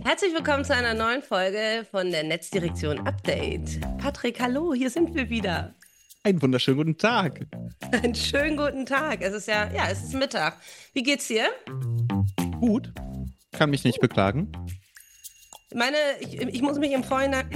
Herzlich willkommen zu einer neuen Folge von der Netzdirektion Update. Patrick, hallo, hier sind wir wieder. Einen wunderschönen guten Tag. Einen schönen guten Tag. Es ist es ist Mittag. Wie geht's dir? Gut, kann mich nicht beklagen. Ich muss mich im Vorhinein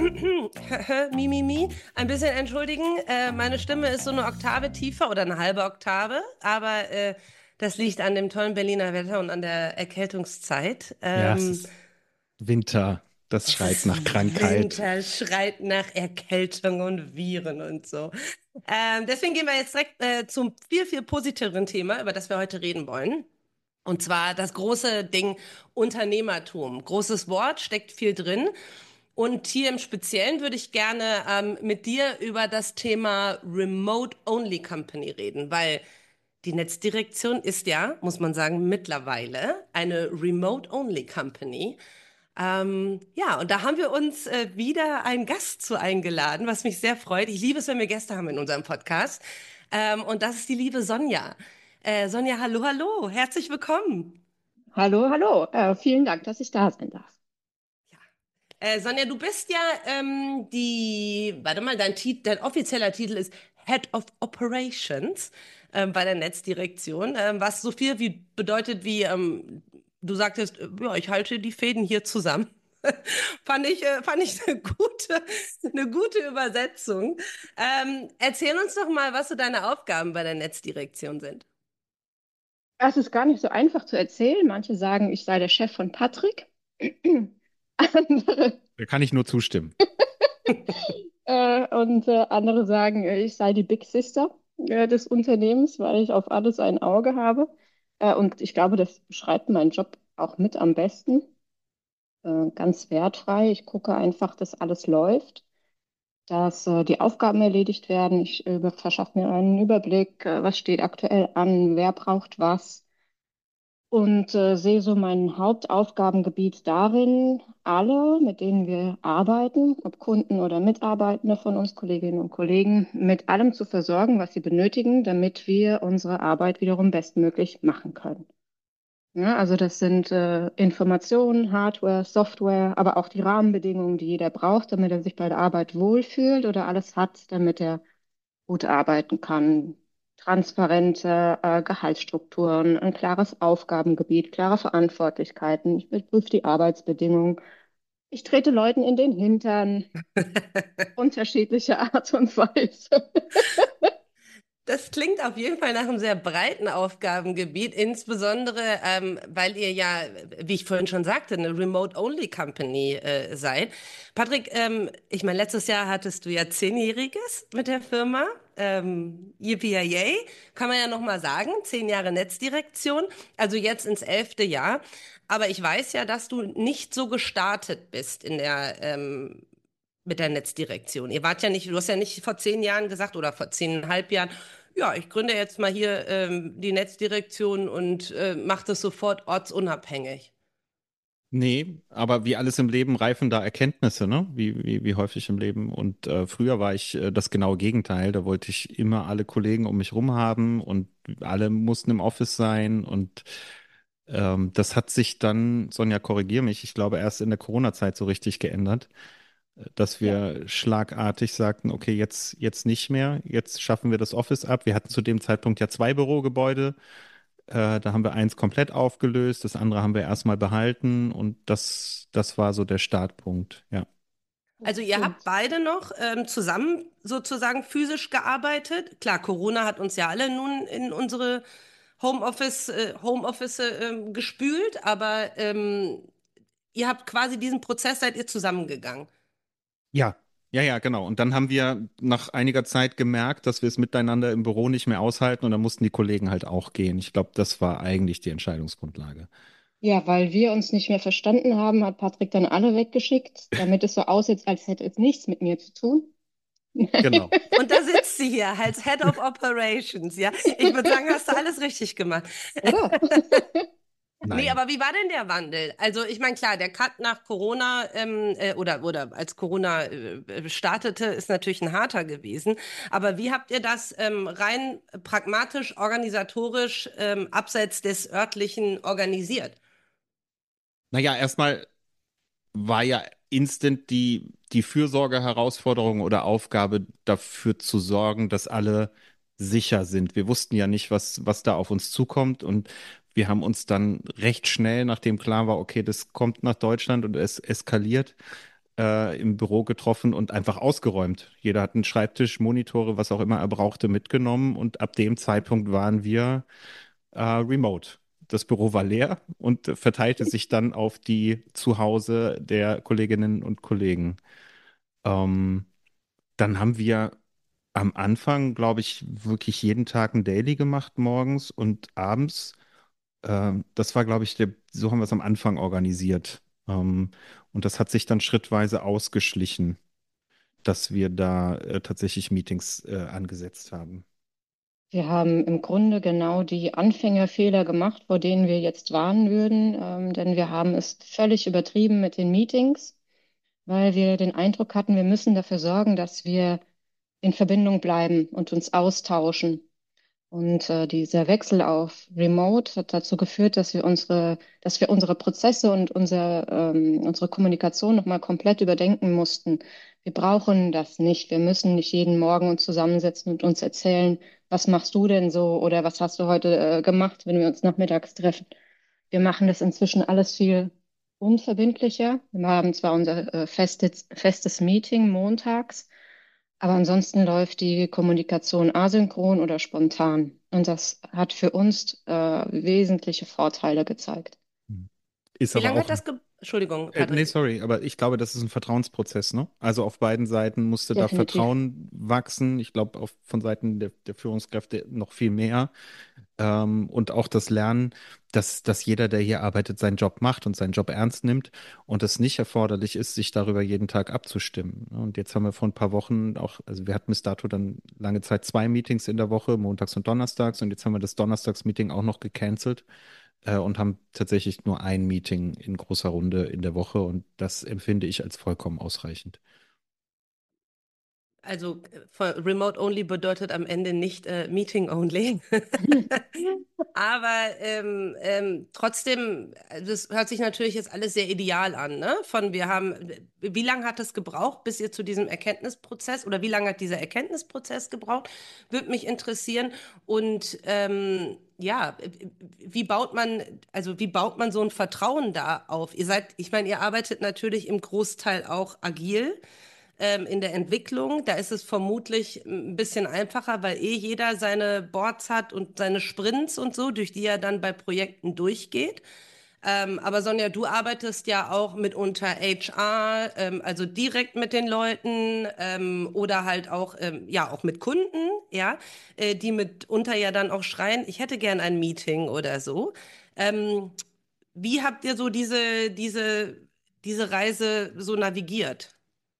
ein bisschen entschuldigen. Meine Stimme ist so eine Oktave tiefer oder eine halbe Oktave, aber das liegt an dem tollen Berliner Wetter und an der Erkältungszeit. Ja, es ist Winter. Das Es schreit ist nach Krankheit. Winter, schreit nach Erkältung und Viren und so. Deswegen gehen wir jetzt direkt zum viel, viel positiveren Thema, über das wir heute reden wollen. Und zwar das große Ding Unternehmertum. Großes Wort, steckt viel drin. Und hier im Speziellen würde ich gerne mit dir über das Thema Remote-Only Company reden, weil die Netzdirektion ist ja, muss man sagen, mittlerweile eine Remote-Only Company. Ja, und da haben wir uns wieder einen Gast zu eingeladen, was mich sehr freut. Ich liebe es, wenn wir Gäste haben in unserem Podcast. Und das ist die liebe Sonja. Sonja, hallo, hallo, herzlich willkommen. Hallo, hallo. Vielen Dank, dass ich da sein darf. Sonja, du bist ja warte mal, dein offizieller Titel ist Head of Operations bei der Netzdirektion, was so viel wie bedeutet wie, du sagtest, ja, ich halte die Fäden hier zusammen. Fand ich eine gute Übersetzung. Erzähl uns doch mal, was so deine Aufgaben bei der Netzdirektion sind. Es ist gar nicht so einfach zu erzählen. Manche sagen, ich sei der Chef von Patrick. Andere, Da kann ich nur zustimmen. andere sagen, ich sei die Big Sister des Unternehmens, weil ich auf alles ein Auge habe. Und ich glaube, das beschreibt meinen Job auch mit am besten. Ganz wertfrei. Ich gucke einfach, dass alles läuft, dass die Aufgaben erledigt werden. Ich verschaffe mir einen Überblick, was steht aktuell an, wer braucht was. Und sehe so mein Hauptaufgabengebiet darin, alle, mit denen wir arbeiten, ob Kunden oder Mitarbeitende von uns, Kolleginnen und Kollegen, mit allem zu versorgen, was sie benötigen, damit wir unsere Arbeit wiederum bestmöglich machen können. Ja, also das sind Informationen, Hardware, Software, aber auch die Rahmenbedingungen, die jeder braucht, damit er sich bei der Arbeit wohlfühlt oder alles hat, damit er gut arbeiten kann. Transparente Gehaltsstrukturen, ein klares Aufgabengebiet, klare Verantwortlichkeiten. Ich überprüfe die Arbeitsbedingungen. Ich trete Leuten in den Hintern, unterschiedliche Art und Weise. Das klingt auf jeden Fall nach einem sehr breiten Aufgabengebiet, insbesondere weil ihr ja, wie ich vorhin schon sagte, eine Remote-Only-Company seid. Patrick, ich meine, letztes Jahr hattest du ja 10-Jähriges mit der Firma. Yippie kann man ja noch mal sagen, 10 Jahre Netzdirektion, also jetzt ins 11. Jahr. Aber ich weiß ja, dass du nicht so gestartet bist mit der Netzdirektion. Ihr wart ja nicht, du hast ja nicht vor 10 Jahren gesagt oder vor 10,5 Jahren, ja, ich gründe jetzt mal hier die Netzdirektion und mache das sofort ortsunabhängig. Nee, aber wie alles im Leben reifen da Erkenntnisse, ne? Wie häufig im Leben. Und früher war ich das genaue Gegenteil. Da wollte ich immer alle Kollegen um mich rum haben und alle mussten im Office sein. Und das hat sich dann, Sonja, korrigier mich, ich glaube erst in der Corona-Zeit so richtig geändert, dass Ja. wir schlagartig sagten, okay, jetzt nicht mehr, jetzt schaffen wir das Office ab. Wir hatten zu dem Zeitpunkt ja zwei Bürogebäude. Da haben wir eins komplett aufgelöst, das andere haben wir erstmal behalten und das war so der Startpunkt, ja. Also ihr Und habt beide noch zusammen sozusagen physisch gearbeitet. Klar, Corona hat uns ja alle nun in unsere Homeoffice gespült, aber ihr habt quasi diesen Prozess, seid ihr zusammengegangen. Ja, ja, genau. Und dann haben wir nach einiger Zeit gemerkt, dass wir es miteinander im Büro nicht mehr aushalten und dann mussten die Kollegen halt auch gehen. Ich glaube, das war eigentlich die Entscheidungsgrundlage. ja, weil wir uns nicht mehr verstanden haben, hat Patrick dann alle weggeschickt, damit es so aussieht, als hätte es nichts mit mir zu tun. Genau. Und da sitzt sie hier als Head of Operations, ja. Ich würde sagen, hast du alles richtig gemacht. Oder? Nee, Nein. aber wie war denn der Wandel? Also ich meine, klar, der Cut nach Corona oder als Corona startete, ist natürlich ein harter gewesen. Aber wie habt ihr das rein pragmatisch, organisatorisch abseits des örtlichen organisiert? Naja, erstmal war ja instant die Fürsorgeherausforderung oder Aufgabe, dafür zu sorgen, dass alle sicher sind. Wir wussten ja nicht, was da auf uns zukommt, und wir haben uns dann recht schnell, nachdem klar war, okay, das kommt nach Deutschland und es eskaliert, im Büro getroffen und einfach ausgeräumt. Jeder hat einen Schreibtisch, Monitore, was auch immer er brauchte, mitgenommen, und ab dem Zeitpunkt waren wir remote. Das Büro war leer und verteilte sich dann auf die Zuhause der Kolleginnen und Kollegen. Ähm, Dann haben wir am Anfang, glaube ich, wirklich jeden Tag ein Daily gemacht, morgens und abends. Das war, glaube ich, so haben wir es am Anfang organisiert. Und das hat sich dann schrittweise ausgeschlichen, dass wir da tatsächlich Meetings angesetzt haben. Wir haben im Grunde genau die Anfängerfehler gemacht, vor denen wir jetzt warnen würden, denn wir haben es völlig übertrieben mit den Meetings, weil wir den Eindruck hatten, wir müssen dafür sorgen, dass wir in Verbindung bleiben und uns austauschen. Und dieser Wechsel auf Remote hat dazu geführt, dass wir unsere Prozesse und unsere Kommunikation nochmal komplett überdenken mussten. Wir brauchen das nicht. Wir müssen nicht jeden Morgen uns zusammensetzen und uns erzählen, was machst du denn so oder was hast du heute gemacht, wenn wir uns nachmittags treffen. Wir machen das inzwischen alles viel unverbindlicher. Wir haben zwar unser festes Meeting montags, aber ansonsten läuft die Kommunikation asynchron oder spontan. Und das hat für uns wesentliche Vorteile gezeigt. Ist Wie aber lange auch hat das Entschuldigung, Nee, Patrick. sorry, aber ich glaube, das ist ein Vertrauensprozess, ne? Also auf beiden Seiten musste da Definitiv. Vertrauen wachsen. Ich glaube, von Seiten der Führungskräfte noch viel mehr. Und auch das Lernen, dass jeder, der hier arbeitet, seinen Job macht und seinen Job ernst nimmt und es nicht erforderlich ist, sich darüber jeden Tag abzustimmen. Ne? Und jetzt haben wir vor ein paar Wochen auch, also wir hatten bis dato dann lange Zeit zwei Meetings in der Woche, montags und donnerstags, und jetzt haben wir das Donnerstags-Meeting auch noch gecancelt und haben tatsächlich nur ein Meeting in großer Runde in der Woche, und das empfinde ich als vollkommen ausreichend. Also Remote Only bedeutet am Ende nicht Meeting Only. Aber trotzdem, das hört sich natürlich jetzt alles sehr ideal an, ne? Wie lange hat es gebraucht, bis ihr zu diesem Erkenntnisprozess, oder wie lange hat dieser Erkenntnisprozess gebraucht? Würde mich interessieren. Und ja, wie baut man so ein Vertrauen da auf? Ich meine, ihr arbeitet natürlich im Großteil auch agil in der Entwicklung. Da ist es vermutlich ein bisschen einfacher, weil jeder seine Boards hat und seine Sprints und so, durch die er dann bei Projekten durchgeht. Aber Sonja, du arbeitest ja auch mitunter HR, also direkt mit den Leuten oder halt auch, ja, auch mit Kunden, ja, die mitunter ja dann auch schreien, ich hätte gern ein Meeting oder so. Ähm, Wie habt ihr so diese Reise so navigiert?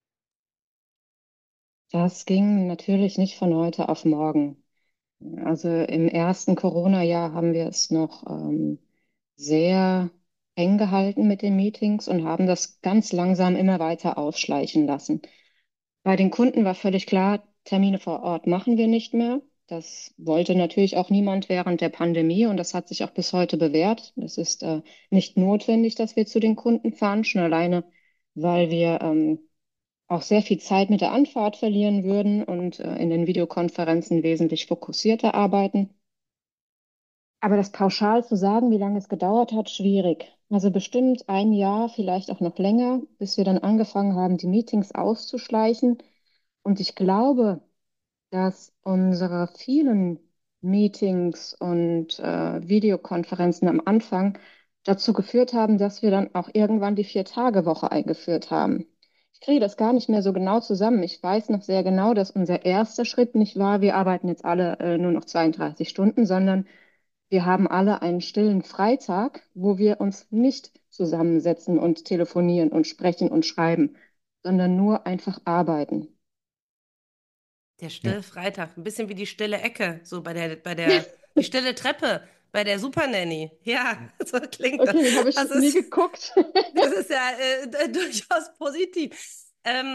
Das ging natürlich nicht von heute auf morgen. Also im ersten Corona-Jahr haben wir es noch sehr eng gehalten mit den Meetings und haben das ganz langsam immer weiter ausschleichen lassen. Bei den Kunden war völlig klar, Termine vor Ort machen wir nicht mehr. Das wollte natürlich auch niemand während der Pandemie und das hat sich auch bis heute bewährt. Es ist nicht notwendig, dass wir zu den Kunden fahren, schon alleine, weil wir auch sehr viel Zeit mit der Anfahrt verlieren würden und in den Videokonferenzen wesentlich fokussierter arbeiten. Aber das pauschal zu sagen, wie lange es gedauert hat, schwierig. Also bestimmt ein Jahr, vielleicht auch noch länger, bis wir dann angefangen haben, die Meetings auszuschleichen. Und ich glaube, dass unsere vielen Meetings und Videokonferenzen am Anfang dazu geführt haben, dass wir dann auch irgendwann die Vier-Tage-Woche eingeführt haben. Ich kriege das gar nicht mehr so genau zusammen. Ich weiß noch sehr genau, dass unser erster Schritt nicht war, wir arbeiten jetzt alle nur noch 32 Stunden, sondern wir haben alle einen stillen Freitag, wo wir uns nicht zusammensetzen und telefonieren und sprechen und schreiben, sondern nur einfach arbeiten. Der Ja. stille Freitag, ein bisschen wie die stille Ecke, so die stille Treppe bei der Supernanny. Ja, so klingt das. Okay, habe ich Das nie ist, geguckt. das ist ja durchaus positiv. Ähm,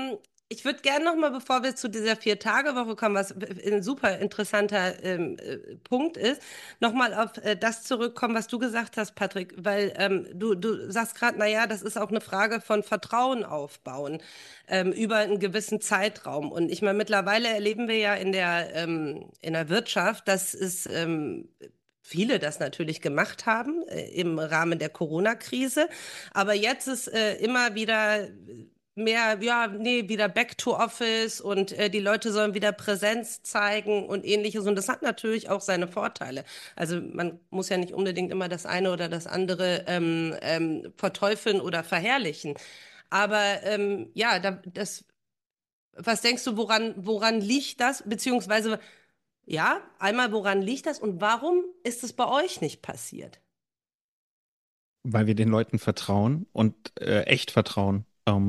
Ich würde gerne noch mal, bevor wir zu dieser Vier-Tage-Woche kommen, was ein super interessanter Punkt ist, noch mal auf das zurückkommen, was du gesagt hast, Patrick, weil du sagst gerade, na ja, das ist auch eine Frage von Vertrauen aufbauen über einen gewissen Zeitraum. Und ich meine, mittlerweile erleben wir ja in der Wirtschaft, dass es viele das natürlich gemacht haben im Rahmen der Corona-Krise. Aber jetzt ist immer wieder mehr, ja, nee, wieder back to office und die Leute sollen wieder Präsenz zeigen und ähnliches. Und das hat natürlich auch seine Vorteile. Also man muss ja nicht unbedingt immer das eine oder das andere verteufeln oder verherrlichen. Aber ja, was denkst du, woran liegt das? Beziehungsweise, ja, einmal, woran liegt das und warum ist es bei euch nicht passiert? Weil wir den Leuten vertrauen und echt vertrauen.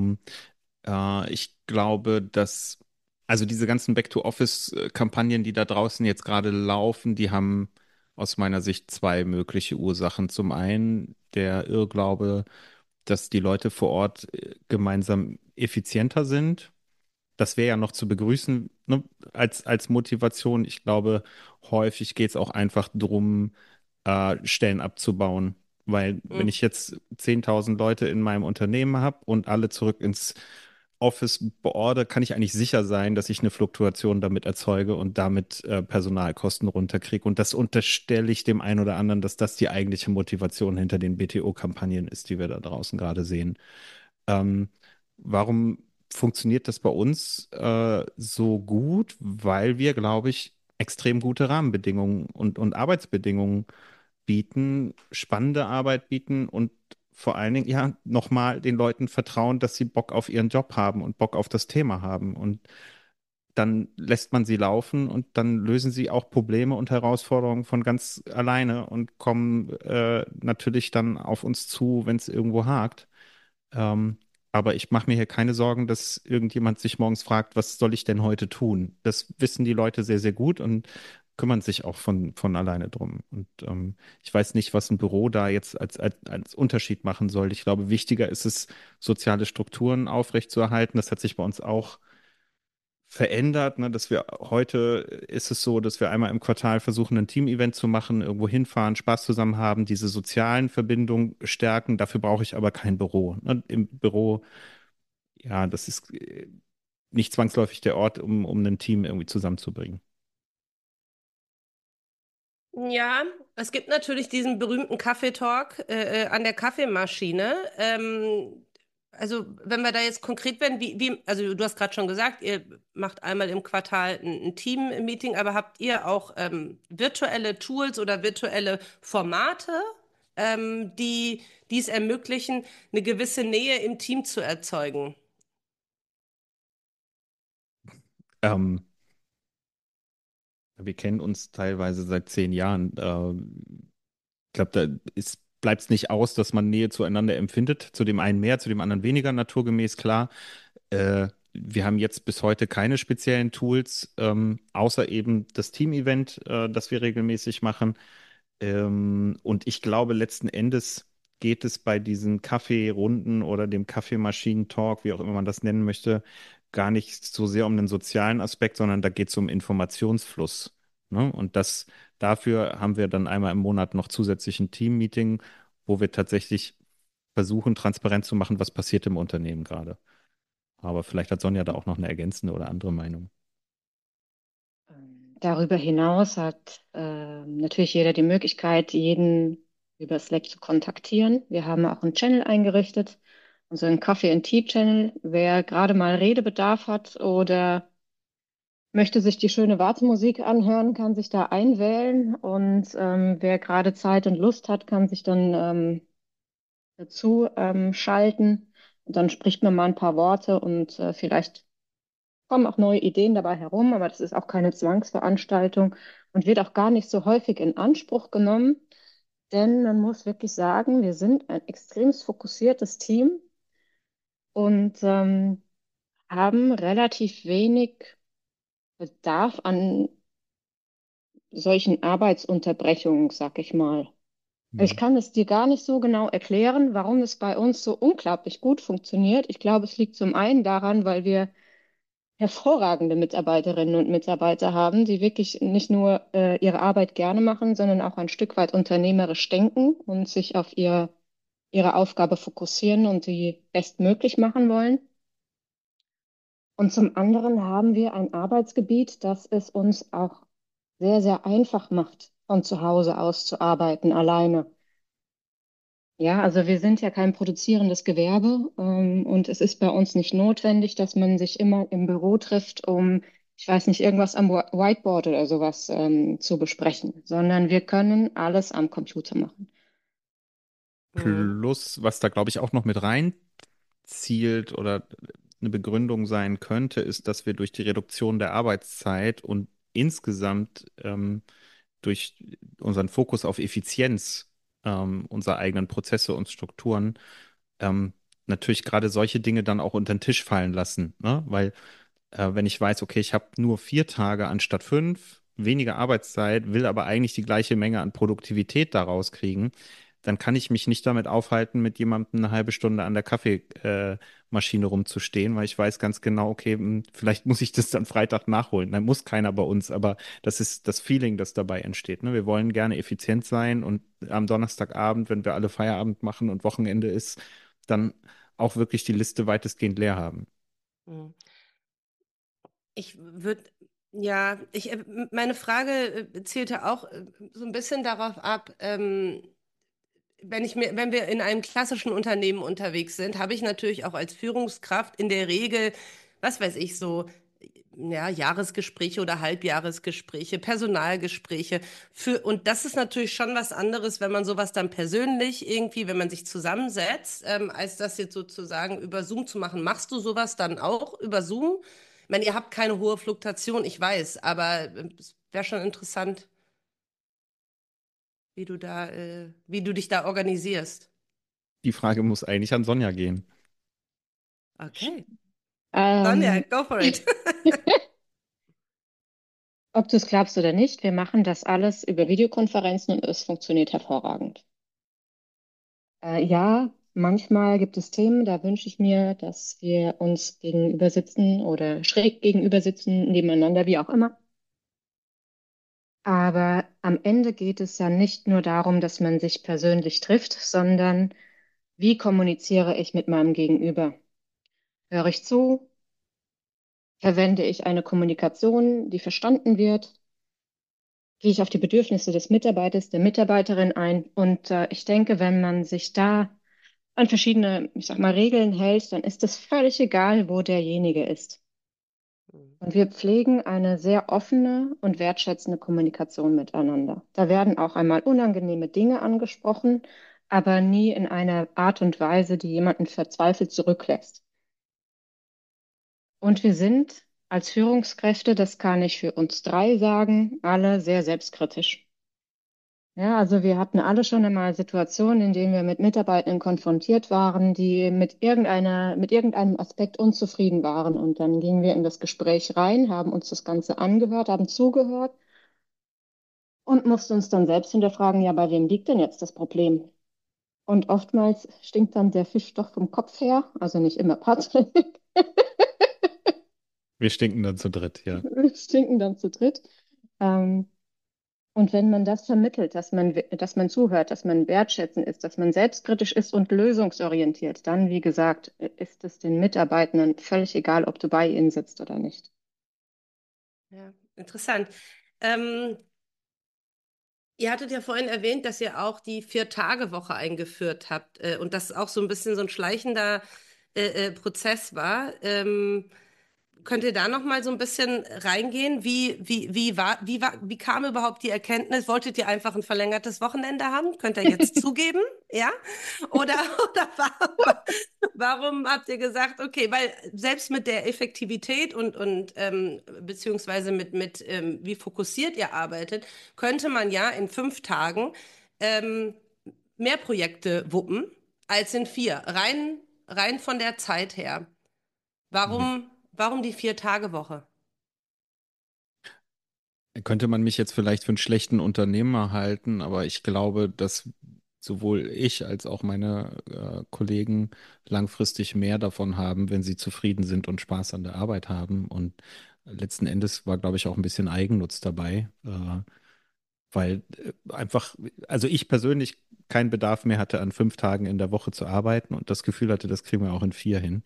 Ich glaube, dass, also diese ganzen Back-to-Office-Kampagnen, die da draußen jetzt gerade laufen, die haben aus meiner Sicht zwei mögliche Ursachen. Zum einen der Irrglaube, dass die Leute vor Ort gemeinsam effizienter sind. Das wäre ja noch zu begrüßen, ne, als Motivation. Ich glaube, häufig geht es auch einfach darum, Stellen abzubauen. Weil wenn Hm, ich jetzt 10.000 Leute in meinem Unternehmen habe und alle zurück ins Office beordere, kann ich eigentlich sicher sein, dass ich eine Fluktuation damit erzeuge und damit Personalkosten runterkriege. Und das unterstelle ich dem einen oder anderen, dass das die eigentliche Motivation hinter den BTO-Kampagnen ist, die wir da draußen gerade sehen. Ähm, Warum funktioniert das bei uns so gut? Weil wir, glaube ich, extrem gute Rahmenbedingungen und Arbeitsbedingungen bieten, spannende Arbeit bieten und vor allen Dingen, ja, nochmal den Leuten vertrauen, dass sie Bock auf ihren Job haben und Bock auf das Thema haben. Und dann lässt man sie laufen und dann lösen sie auch Probleme und Herausforderungen von ganz alleine und kommen natürlich dann auf uns zu, wenn es irgendwo hakt. Ähm, aber ich mache mir hier keine Sorgen, dass irgendjemand sich morgens fragt, was soll ich denn heute tun? Das wissen die Leute sehr, sehr gut und kümmern sich auch von alleine drum. Und ich weiß nicht, was ein Büro da jetzt als Unterschied machen soll. Ich glaube, wichtiger ist es, soziale Strukturen aufrechtzuerhalten. Das hat sich bei uns auch verändert, ne, dass wir heute ist es so, dass wir einmal im Quartal versuchen, ein Team-Event zu machen, irgendwo hinfahren, Spaß zusammen haben, diese sozialen Verbindungen stärken. Dafür brauche ich aber kein Büro. Ne? Im Büro, ja, das ist nicht zwangsläufig der Ort, um ein Team irgendwie zusammenzubringen. ja, es gibt natürlich diesen berühmten Kaffeetalk an der Kaffeemaschine. Also wenn wir da jetzt konkret werden, also du hast gerade schon gesagt, ihr macht einmal im Quartal ein Team-Meeting, aber habt ihr auch virtuelle Tools oder virtuelle Formate, die es ermöglichen, eine gewisse Nähe im Team zu erzeugen? Ähm, Wir kennen uns teilweise seit 10 Jahren. Ich glaube, bleibt es nicht aus, dass man Nähe zueinander empfindet. Zu dem einen mehr, zu dem anderen weniger, naturgemäß, klar. Wir haben jetzt bis heute keine speziellen Tools, außer eben das Team-Event, das wir regelmäßig machen. Und ich glaube, letzten Endes geht es bei diesen Kaffeerunden oder dem Kaffeemaschinen-Talk, wie auch immer man das nennen möchte, gar nicht so sehr um den sozialen Aspekt, sondern da geht es um Informationsfluss. Ne? Und dafür haben wir dann einmal im Monat noch zusätzlich ein Team-Meeting, wo wir tatsächlich versuchen, transparent zu machen, was passiert im Unternehmen gerade. Aber vielleicht hat Sonja da auch noch eine ergänzende oder andere Meinung. Darüber hinaus hat natürlich jeder die Möglichkeit, jeden über Slack zu kontaktieren. Wir haben auch einen Channel eingerichtet, unseren Coffee and Tea Channel. Wer gerade mal Redebedarf hat oder möchte sich die schöne Wartemusik anhören, kann sich da einwählen. Und wer gerade Zeit und Lust hat, kann sich dann dazu schalten. Und dann spricht man mal ein paar Worte und vielleicht kommen auch neue Ideen dabei herum, aber das ist auch keine Zwangsveranstaltung und wird auch gar nicht so häufig in Anspruch genommen, denn man muss wirklich sagen, wir sind ein extrem fokussiertes Team und haben relativ wenig Bedarf an solchen Arbeitsunterbrechungen, sag ich mal. Ich Mhm. kann es dir gar nicht so genau erklären, warum es bei uns so unglaublich gut funktioniert. Ich glaube, es liegt zum einen daran, weil wir hervorragende Mitarbeiterinnen und Mitarbeiter haben, die wirklich nicht nur ihre Arbeit gerne machen, sondern auch ein Stück weit unternehmerisch denken und sich auf ihre Aufgabe fokussieren und die bestmöglich machen wollen. Und zum anderen haben wir ein Arbeitsgebiet, das es uns auch sehr, sehr einfach macht, von zu Hause aus zu arbeiten, alleine. Ja, also wir sind ja kein produzierendes Gewerbe, und es ist bei uns nicht notwendig, dass man sich immer im Büro trifft, um, ich weiß nicht, irgendwas am Whiteboard oder sowas zu besprechen, sondern wir können alles am Computer machen. Mhm. Plus, was da glaube ich auch noch mit rein zielt oder eine Begründung sein könnte, ist, dass wir durch die Reduktion der Arbeitszeit und insgesamt durch unseren Fokus auf Effizienz unserer eigenen Prozesse und Strukturen ähm, natürlich gerade solche Dinge dann auch unter den Tisch fallen lassen, ne? Weil wenn ich weiß, okay, ich habe nur 4 Tage anstatt 5, weniger Arbeitszeit, will aber eigentlich die gleiche Menge an Produktivität daraus kriegen, dann kann ich mich nicht damit aufhalten, mit jemandem eine halbe Stunde an der Kaffeemaschine rumzustehen, weil ich weiß ganz genau, okay, vielleicht muss ich das dann Freitag nachholen. Dann muss keiner bei uns, aber das ist das Feeling, das dabei entsteht. Ne? Wir wollen gerne effizient sein und am Donnerstagabend, wenn wir alle Feierabend machen und Wochenende ist, dann auch wirklich die Liste weitestgehend leer haben. Mhm. Ich würde, ja, meine Frage zielte auch so ein bisschen darauf ab, wenn wir in einem klassischen Unternehmen unterwegs sind, habe ich natürlich auch als Führungskraft in der Regel, was weiß ich, so, ja, Jahresgespräche oder Halbjahresgespräche, Personalgespräche und das ist natürlich schon was anderes, wenn man sowas dann persönlich irgendwie, wenn man sich zusammensetzt, als das jetzt sozusagen über Zoom zu machen. Machst du sowas dann auch über Zoom? Ich meine, ihr habt keine hohe Fluktuation, ich weiß, aber es wäre schon interessant, wie du dich da organisierst. Die Frage muss eigentlich an Sonja gehen. Okay. Sonja, Ähm, go for it. Ob du es glaubst oder nicht, wir machen das alles über Videokonferenzen und es funktioniert hervorragend. Ja, manchmal gibt es Themen, da wünsche ich mir, dass wir uns gegenüber sitzen oder schräg gegenüber sitzen, nebeneinander, wie auch immer. Aber am Ende geht es ja nicht nur darum, dass man sich persönlich trifft, sondern wie kommuniziere ich mit meinem Gegenüber? Höre ich zu? Verwende ich eine Kommunikation, die verstanden wird? Gehe ich auf die Bedürfnisse des Mitarbeiters, der Mitarbeiterin ein? Und ich denke, wenn man sich da an verschiedene, ich sag mal, Regeln hält, dann ist es völlig egal, wo derjenige ist. Und wir pflegen eine sehr offene und wertschätzende Kommunikation miteinander. Da werden auch einmal unangenehme Dinge angesprochen, aber nie in einer Art und Weise, die jemanden verzweifelt zurücklässt. Und wir sind als Führungskräfte, das kann ich für uns drei sagen, alle sehr selbstkritisch. Ja, also wir hatten alle schon einmal Situationen, in denen wir mit Mitarbeitenden konfrontiert waren, die mit irgendeinem Aspekt unzufrieden waren. Und dann gingen wir in das Gespräch rein, haben uns das Ganze angehört, haben zugehört und mussten uns dann selbst hinterfragen, ja, bei wem liegt denn jetzt das Problem? Und oftmals stinkt dann der Fisch doch vom Kopf her, also nicht immer Patrick, Wir stinken dann zu dritt, ja. wir stinken dann zu dritt. Ähm, Und wenn man das vermittelt, dass man zuhört, dass man wertschätzend ist, dass man selbstkritisch ist und lösungsorientiert, dann, wie gesagt, ist es den Mitarbeitenden völlig egal, ob du bei ihnen sitzt oder nicht. Ja, interessant. Ähm, Ihr hattet ja vorhin erwähnt, dass ihr auch die Vier-Tage-Woche eingeführt habt und das auch so ein bisschen so ein schleichender Prozess war. Könnt ihr da noch mal so ein bisschen reingehen? Wie kam überhaupt die Erkenntnis? Wolltet ihr einfach ein verlängertes Wochenende haben? Könnt ihr jetzt zugeben? Ja? Oder, warum habt ihr gesagt, okay, weil selbst mit der Effektivität und beziehungsweise mit wie fokussiert ihr arbeitet, könnte man ja in 5 Tagen ähm, mehr Projekte wuppen als in 4. Rein von der Zeit her. Warum die Vier-Tage-Woche? Könnte man mich jetzt vielleicht für einen schlechten Unternehmer halten, aber ich glaube, dass sowohl ich als auch meine Kollegen langfristig mehr davon haben, wenn sie zufrieden sind und Spaß an der Arbeit haben. Und letzten Endes war, glaube ich, auch ein bisschen Eigennutz dabei, weil einfach, also ich persönlich keinen Bedarf mehr hatte, an 5 Tagen in der Woche zu arbeiten und das Gefühl hatte, das kriegen wir auch in 4 hin.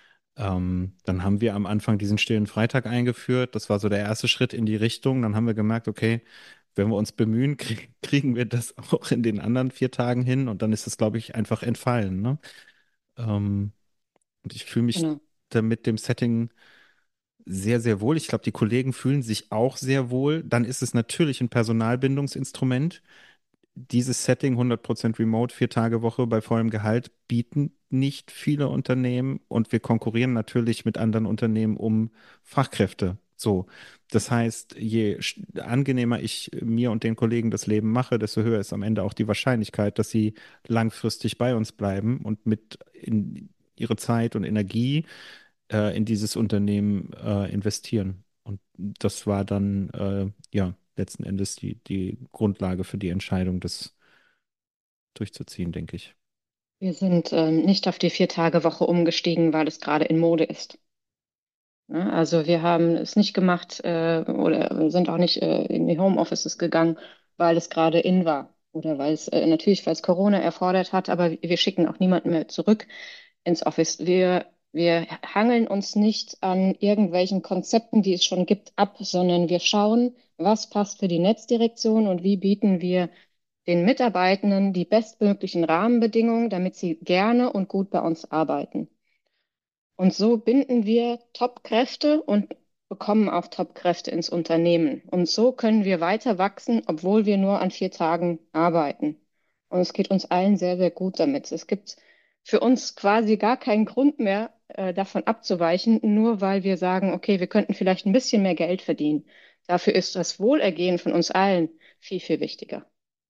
Dann haben wir am Anfang diesen stillen Freitag eingeführt. Das war so der erste Schritt in die Richtung. Dann haben wir gemerkt, okay, wenn wir uns bemühen, kriegen wir das auch in den anderen 4 Tagen hin. Und dann ist es, glaube ich, einfach entfallen, ne? Ähm, und ich fühle mich Genau. da mit dem Setting sehr, sehr wohl. Ich glaube, die Kollegen fühlen sich auch sehr wohl. Dann ist es natürlich ein Personalbindungsinstrument. Dieses Setting 100% Remote, 4 Tage Woche bei vollem Gehalt bieten nicht viele Unternehmen und wir konkurrieren natürlich mit anderen Unternehmen um Fachkräfte. So. Das heißt, je angenehmer ich mir und den Kollegen das Leben mache, desto höher ist am Ende auch die Wahrscheinlichkeit, dass sie langfristig bei uns bleiben und mit in ihre Zeit und Energie in dieses Unternehmen investieren. Und das war dann ja letzten Endes die Grundlage für die Entscheidung, das durchzuziehen, denke ich. Wir sind nicht auf die 4-Tage-Woche umgestiegen, weil es gerade in Mode ist. Ja, also wir haben es nicht gemacht oder wir sind auch nicht in die Homeoffices gegangen, weil es gerade in war oder weil es natürlich, weil es Corona erfordert hat, aber wir schicken auch niemanden mehr zurück ins Office. Wir hangeln uns nicht an irgendwelchen Konzepten, die es schon gibt, ab, sondern wir schauen, was passt für die Netzdirektion und wie bieten wir den Mitarbeitenden die bestmöglichen Rahmenbedingungen, damit sie gerne und gut bei uns arbeiten. Und so binden wir Top-Kräfte und bekommen auch Top-Kräfte ins Unternehmen. Und so können wir weiter wachsen, obwohl wir nur an 4 Tagen arbeiten. Und es geht uns allen sehr, sehr gut damit. Es gibt für uns quasi gar keinen Grund mehr, davon abzuweichen, nur weil wir sagen, okay, wir könnten vielleicht ein bisschen mehr Geld verdienen. Dafür ist das Wohlergehen von uns allen viel, viel wichtiger.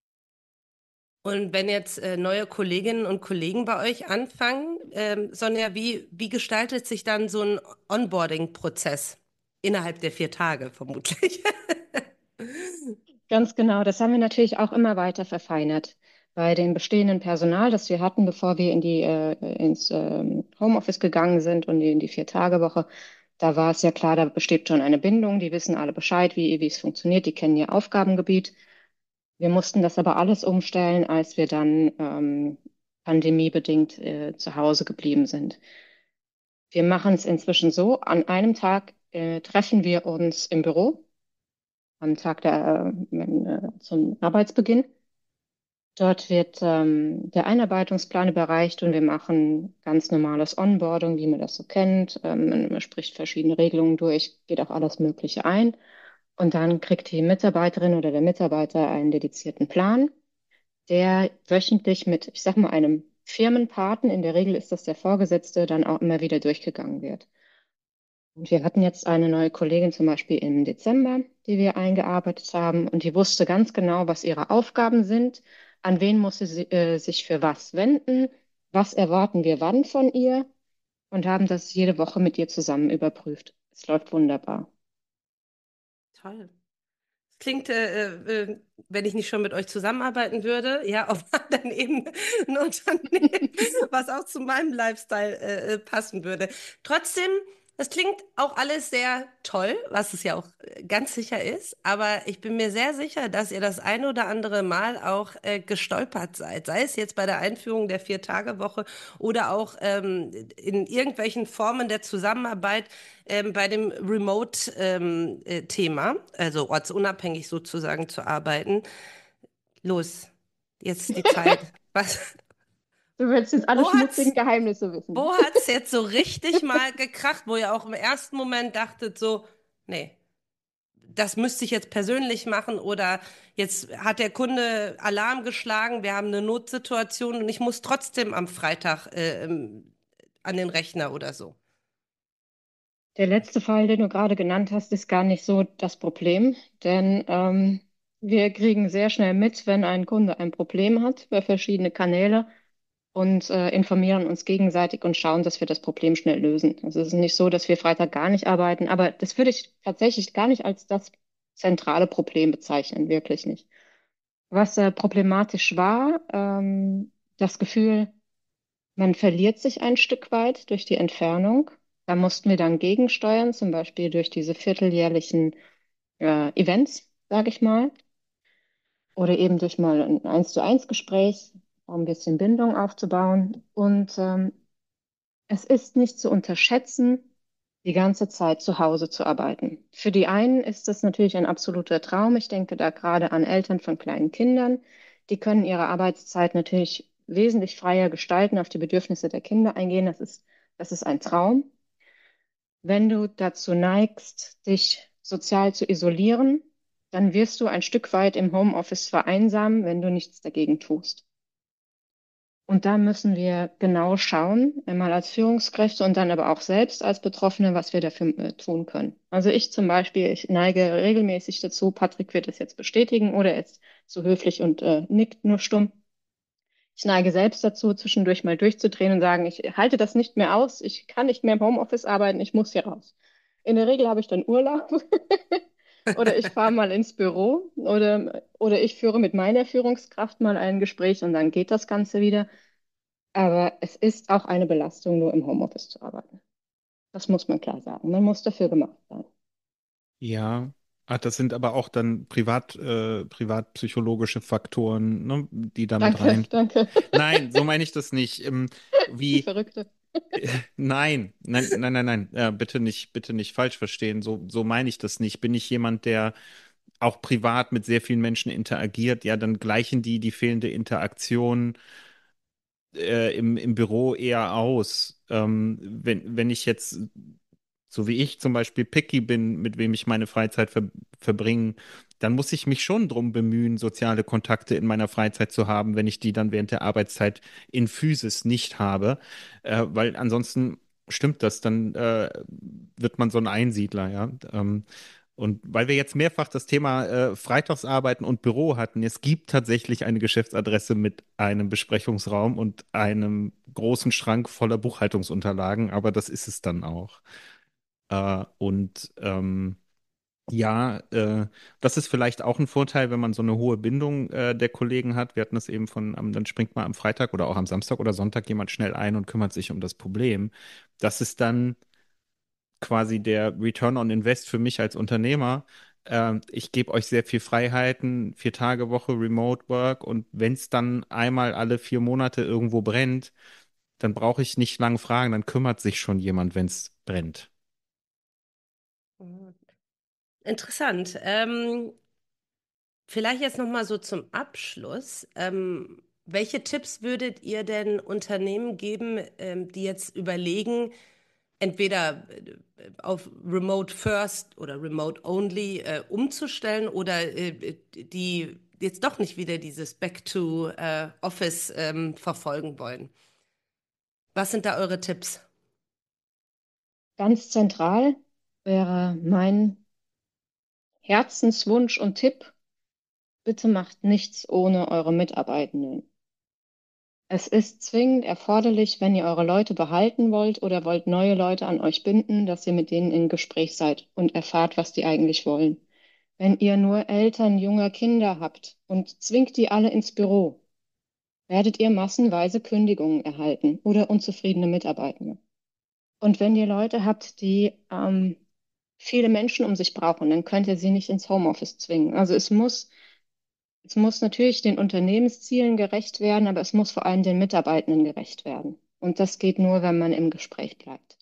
Und wenn jetzt neue Kolleginnen und Kollegen bei euch anfangen, Sonja, wie gestaltet sich dann so ein Onboarding-Prozess innerhalb der 4 Tage vermutlich? Ganz genau, das haben wir natürlich auch immer weiter verfeinert. Bei dem bestehenden Personal, das wir hatten, bevor wir ins Homeoffice gegangen sind und in die 4-Tage-Woche, da war es ja klar, da besteht schon eine Bindung, die wissen alle Bescheid, wie es funktioniert, die kennen ihr Aufgabengebiet. Wir mussten das aber alles umstellen, als wir dann pandemiebedingt zu Hause geblieben sind. Wir machen es inzwischen so, an einem Tag treffen wir uns im Büro, am Tag zum Arbeitsbeginn. Dort wird der Einarbeitungsplan überreicht und wir machen ganz normales Onboarding, wie man das so kennt. Man spricht verschiedene Regelungen durch, geht auch alles Mögliche ein. Und dann kriegt die Mitarbeiterin oder der Mitarbeiter einen dedizierten Plan, der wöchentlich mit, ich sag mal, einem Firmenpaten, in der Regel ist das der Vorgesetzte, dann auch immer wieder durchgegangen wird. Und wir hatten jetzt eine neue Kollegin zum Beispiel im Dezember, die wir eingearbeitet haben. Und die wusste ganz genau, was ihre Aufgaben sind, an wen muss sie sich für was wenden, was erwarten wir wann von ihr und haben das jede Woche mit ihr zusammen überprüft. Es läuft wunderbar. Toll. Klingt, wenn ich nicht schon mit euch zusammenarbeiten würde, ja, auf dann eben ein Unternehmen, was auch zu meinem Lifestyle passen würde. Trotzdem, das klingt auch alles sehr toll, was es ja auch ganz sicher ist, aber ich bin mir sehr sicher, dass ihr das ein oder andere Mal auch gestolpert seid, sei es jetzt bei der Einführung der 4-Tage-Woche oder auch in irgendwelchen Formen der Zusammenarbeit bei dem Remote-Thema, also ortsunabhängig sozusagen zu arbeiten. Los, jetzt die Zeit. Was, Du willst jetzt alle wo schmutzigen hat's, Geheimnisse wissen. wo hat's jetzt so richtig mal gekracht, wo ihr auch im ersten Moment dachtet so, nee, das müsste ich jetzt persönlich machen oder jetzt hat der Kunde Alarm geschlagen, wir haben eine Notsituation und ich muss trotzdem am Freitag an den Rechner oder so. Der letzte Fall, den du gerade genannt hast, ist gar nicht so das Problem, denn wir kriegen sehr schnell mit, wenn ein Kunde ein Problem hat über verschiedene Kanäle und informieren uns gegenseitig und schauen, dass wir das Problem schnell lösen. Also es ist nicht so, dass wir Freitag gar nicht arbeiten, aber das würde ich tatsächlich gar nicht als das zentrale Problem bezeichnen, wirklich nicht. Was problematisch war, das Gefühl, man verliert sich ein Stück weit durch die Entfernung. Da mussten wir dann gegensteuern, zum Beispiel durch diese vierteljährlichen Events, sage ich mal, oder eben durch mal ein Eins-zu-eins Gespräch, um ein bisschen Bindung aufzubauen. Und es ist nicht zu unterschätzen, die ganze Zeit zu Hause zu arbeiten. Für die einen ist das natürlich ein absoluter Traum. Ich denke da gerade an Eltern von kleinen Kindern. Die können ihre Arbeitszeit natürlich wesentlich freier gestalten, auf die Bedürfnisse der Kinder eingehen. Das ist ein Traum. Wenn du dazu neigst, dich sozial zu isolieren, dann wirst du ein Stück weit im Homeoffice vereinsamen, wenn du nichts dagegen tust. Und da müssen wir genau schauen, einmal als Führungskräfte und dann aber auch selbst als Betroffene, was wir dafür tun können. Also ich zum Beispiel, ich neige regelmäßig dazu, Patrick wird es jetzt bestätigen oder er ist so höflich und nickt nur stumm. Ich neige selbst dazu, zwischendurch mal durchzudrehen und sagen, ich halte das nicht mehr aus, ich kann nicht mehr im Homeoffice arbeiten, ich muss hier raus. In der Regel habe ich dann Urlaub oder ich fahre mal ins Büro oder ich führe mit meiner Führungskraft mal ein Gespräch und dann geht das Ganze wieder. Aber es ist auch eine Belastung, nur im Homeoffice zu arbeiten. Das muss man klar sagen. Man muss dafür gemacht sein. Ja, das sind aber auch dann privatpsychologische Faktoren, ne, die damit Danke, rein. danke. Nein, so meine ich das nicht. Die Wie, Verrückte. nein, bitte nicht falsch verstehen. So meine ich das nicht. Bin ich jemand, der auch privat mit sehr vielen Menschen interagiert, ja, dann gleichen die fehlende Interaktion im Büro eher aus. Wenn ich jetzt, so wie ich zum Beispiel picky bin, mit wem ich meine Freizeit verbringe, dann muss ich mich schon drum bemühen, soziale Kontakte in meiner Freizeit zu haben, wenn ich die dann während der Arbeitszeit in Physis nicht habe. Weil ansonsten stimmt das, dann wird man so ein Einsiedler, ja. Und weil wir jetzt mehrfach das Thema Freitagsarbeiten und Büro hatten, es gibt tatsächlich eine Geschäftsadresse mit einem Besprechungsraum und einem großen Schrank voller Buchhaltungsunterlagen, aber das ist es dann auch. Und ja, das ist vielleicht auch ein Vorteil, wenn man so eine hohe Bindung der Kollegen hat. Wir hatten das eben dann springt mal am Freitag oder auch am Samstag oder Sonntag jemand schnell ein und kümmert sich um das Problem. Das ist dann quasi der Return on Invest für mich als Unternehmer. Ich gebe euch sehr viel Freiheiten, 4 Tage Woche Remote Work und wenn es dann einmal alle 4 Monate irgendwo brennt, dann brauche ich nicht lang fragen, dann kümmert sich schon jemand, wenn es brennt. Interessant. Vielleicht jetzt noch mal so zum Abschluss. Welche Tipps würdet ihr denn Unternehmen geben, die jetzt überlegen, entweder auf Remote First oder Remote Only umzustellen oder die jetzt doch nicht wieder dieses Back to Office verfolgen wollen? Was sind da eure Tipps? Ganz zentral wäre mein Herzenswunsch und Tipp, bitte macht nichts ohne eure Mitarbeitenden. Es ist zwingend erforderlich, wenn ihr eure Leute behalten wollt oder wollt neue Leute an euch binden, dass ihr mit denen in Gespräch seid und erfahrt, was die eigentlich wollen. Wenn ihr nur Eltern junger Kinder habt und zwingt die alle ins Büro, werdet ihr massenweise Kündigungen erhalten oder unzufriedene Mitarbeitende. Und wenn ihr Leute habt, die viele Menschen um sich brauchen, dann könnt ihr sie nicht ins Homeoffice zwingen. Also es muss natürlich den Unternehmenszielen gerecht werden, aber es muss vor allem den Mitarbeitenden gerecht werden. Und das geht nur, wenn man im Gespräch bleibt.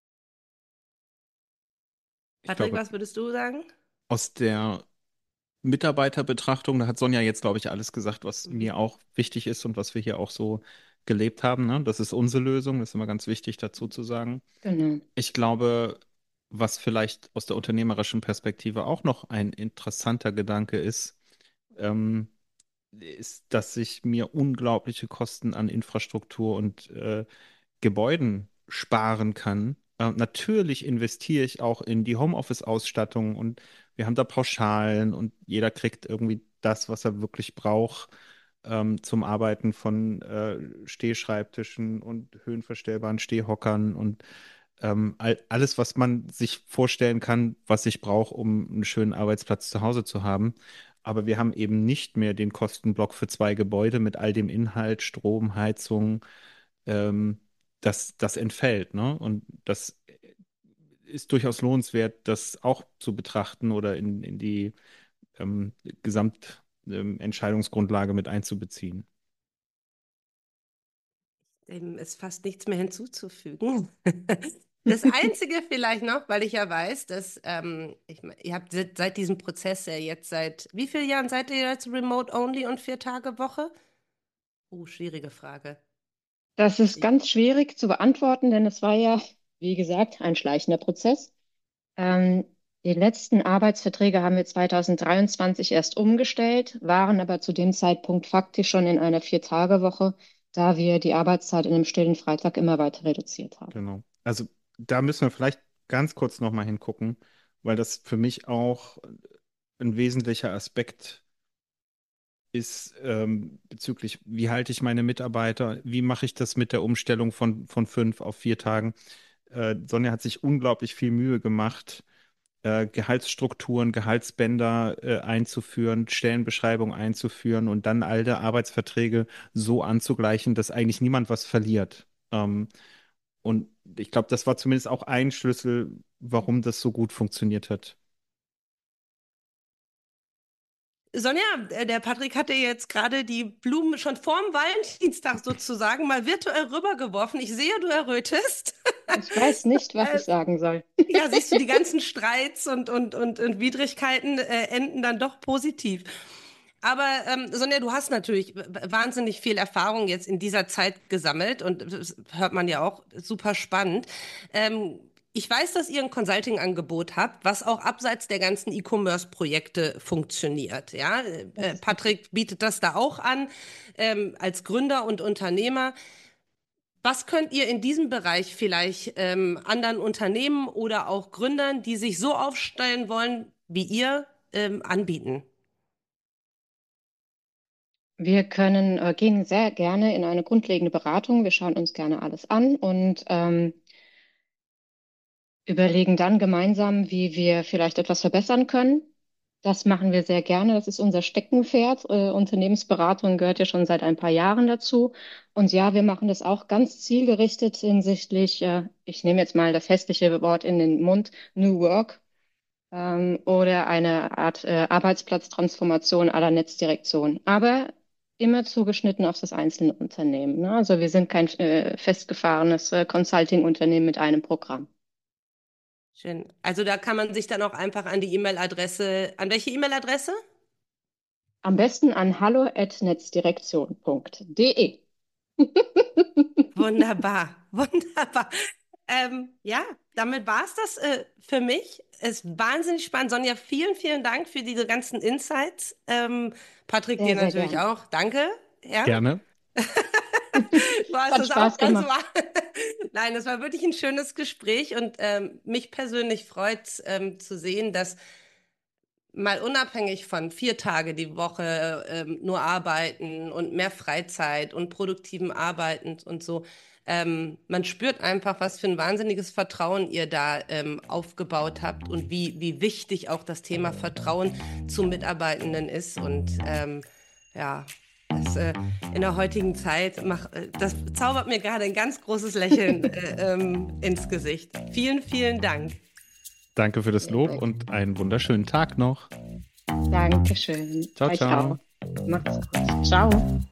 Ich Patrick, glaube, was würdest du sagen? aus der Mitarbeiterbetrachtung, da hat Sonja jetzt, glaube ich, alles gesagt, was Mhm. mir auch wichtig ist und was wir hier auch so gelebt haben, ne? Das ist unsere Lösung, das ist immer ganz wichtig dazu zu sagen. Genau. Ich glaube, was vielleicht aus der unternehmerischen Perspektive auch noch ein interessanter Gedanke ähm, ist, dass ich mir unglaubliche Kosten an Infrastruktur und Gebäuden sparen kann. Natürlich investiere ich auch in die Homeoffice-Ausstattung und wir haben da Pauschalen und jeder kriegt irgendwie das, was er wirklich braucht zum Arbeiten von Stehschreibtischen und höhenverstellbaren Stehhockern und alles, was man sich vorstellen kann, was ich brauche, um einen schönen Arbeitsplatz zu Hause zu haben. aber wir haben eben nicht mehr den Kostenblock für 2 Gebäude mit all dem Inhalt, Strom, Heizung, ähm, das entfällt, ne? Und das ist durchaus lohnenswert, das auch zu betrachten oder in die Gesamtentscheidungsgrundlage mit einzubeziehen. Dem ist fast nichts mehr hinzuzufügen. Das Einzige vielleicht noch, weil ich ja weiß, dass ihr habt seit diesem Prozess ja jetzt seit wie vielen Jahren seid ihr jetzt Remote Only und 4-Tage-Woche? Oh, schwierige Frage. Das ist ganz schwierig zu beantworten, denn es war ja, wie gesagt, ein schleichender Prozess. Ähm, Die letzten Arbeitsverträge haben wir 2023 erst umgestellt, waren aber zu dem Zeitpunkt faktisch schon in einer 4-Tage-Woche, da wir die Arbeitszeit in einem stillen Freitag immer weiter reduziert haben. Genau. Also da müssen wir vielleicht ganz kurz nochmal hingucken, weil das für mich auch ein wesentlicher Aspekt ist bezüglich, wie halte ich meine Mitarbeiter, wie mache ich das mit der Umstellung von 5 auf 4 Tagen. Sonja hat sich unglaublich viel Mühe gemacht, Gehaltsstrukturen, Gehaltsbänder einzuführen, Stellenbeschreibungen einzuführen und dann alte Arbeitsverträge so anzugleichen, dass eigentlich niemand was verliert. Und ich glaube, das war zumindest auch ein Schlüssel, warum das so gut funktioniert hat. Sonja, der Patrick hatte jetzt gerade die Blumen schon vorm Valentinstag sozusagen mal virtuell rübergeworfen. Ich sehe, du errötest. Ich weiß nicht, was ich sagen soll. Ja, siehst du, die ganzen Streits und Widrigkeiten enden dann doch positiv. Aber Sonja, du hast natürlich wahnsinnig viel Erfahrung jetzt in dieser Zeit gesammelt und das hört man ja auch super spannend. Ich weiß, dass ihr ein Consulting-Angebot habt, was auch abseits der ganzen E-Commerce-Projekte funktioniert. Ja, Das ist richtig. Patrick bietet das da auch an, als Gründer und Unternehmer. Was könnt ihr in diesem Bereich vielleicht anderen Unternehmen oder auch Gründern, die sich so aufstellen wollen wie ihr, anbieten? Wir können, gehen sehr gerne in eine grundlegende Beratung. Wir schauen uns gerne alles an und überlegen dann gemeinsam, wie wir vielleicht etwas verbessern können. Das machen wir sehr gerne. Das ist unser Steckenpferd. Unternehmensberatung gehört ja schon seit ein paar Jahren dazu. Und ja, wir machen das auch ganz zielgerichtet hinsichtlich, ich nehme jetzt mal das hässliche Wort in den Mund, New Work, oder eine Art Arbeitsplatztransformation à la Netzdirektion. Aber immer zugeschnitten auf das einzelne Unternehmen. Ne? Also wir sind kein festgefahrenes Consulting-Unternehmen mit einem Programm. Schön. Also da kann man sich dann auch einfach an die E-Mail-Adresse, an welche E-Mail-Adresse? Am besten an hallo@netzdirektion.de. Wunderbar, wunderbar. Ja, damit war es das für mich. Es ist wahnsinnig spannend. Sonja, vielen, vielen Dank für diese ganzen Insights. Patrick, dir Sehr, sehr natürlich gern. auch. Danke. Ja, Gerne. du hast Hat das auch Spaß ganz gemacht. wahr. Nein, es war wirklich ein schönes Gespräch und mich persönlich freut es zu sehen, dass mal unabhängig von 4 Tage die Woche nur arbeiten und mehr Freizeit und produktiven Arbeiten und so. Man spürt einfach, was für ein wahnsinniges Vertrauen ihr da aufgebaut habt und wie wichtig auch das Thema Vertrauen zu Mitarbeitenden ist. Und ja, das in der heutigen Zeit das zaubert mir gerade ein ganz großes Lächeln ins Gesicht. Vielen, vielen Dank. Danke für das Sehr, Lob sehr und einen wunderschönen Tag noch. Dankeschön. Ciao, Euch auch. ciao. Macht's gut. Ciao.